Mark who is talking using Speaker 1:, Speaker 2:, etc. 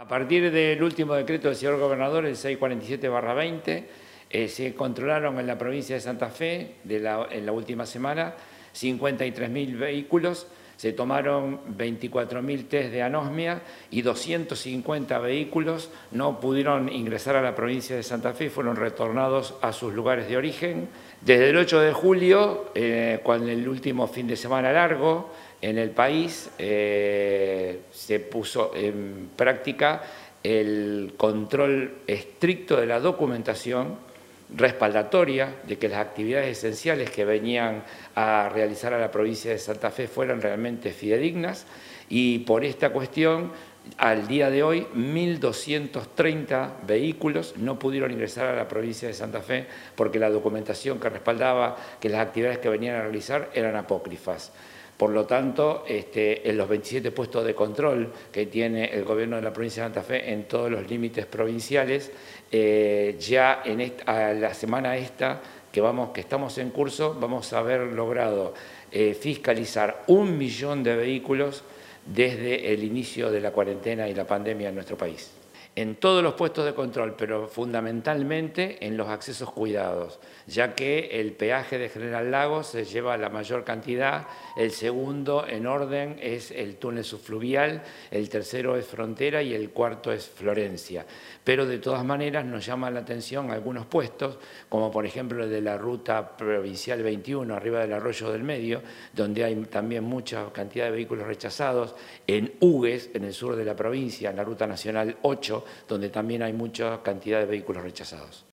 Speaker 1: A partir del último decreto del señor gobernador, el 647/20, se controlaron en la provincia de Santa Fe, en la última semana, 53.000 vehículos, se tomaron 24.000 test de anosmia y 250 vehículos no pudieron ingresar a la provincia de Santa Fe y fueron retornados a sus lugares de origen. Desde el 8 de julio, con el último fin de semana largo, en el país se puso en práctica el control estricto de la documentación respaldatoria de que las actividades esenciales que venían a realizar a la provincia de Santa Fe fueran realmente fidedignas, y por esta cuestión, al día de hoy, 1.230 vehículos no pudieron ingresar a la provincia de Santa Fe porque la documentación que respaldaba que las actividades que venían a realizar eran apócrifas. Por lo tanto, en los 27 puestos de control que tiene el gobierno de la provincia de Santa Fe en todos los límites provinciales, ya a la semana que estamos en curso, vamos a haber logrado fiscalizar 1 millón de vehículos desde el inicio de la cuarentena y la pandemia en nuestro país. En todos los puestos de control, pero fundamentalmente en los accesos cuidados, ya que el peaje de General Lagos se lleva la mayor cantidad, el segundo en orden es el túnel subfluvial, el tercero es Frontera y el cuarto es Florencia. Pero de todas maneras nos llama la atención algunos puestos, como por ejemplo el de la ruta provincial 21, arriba del Arroyo del Medio, donde hay también mucha cantidad de vehículos rechazados, en Hugues, en el sur de la provincia, en la ruta nacional 8, donde también hay mucha cantidad de vehículos rechazados.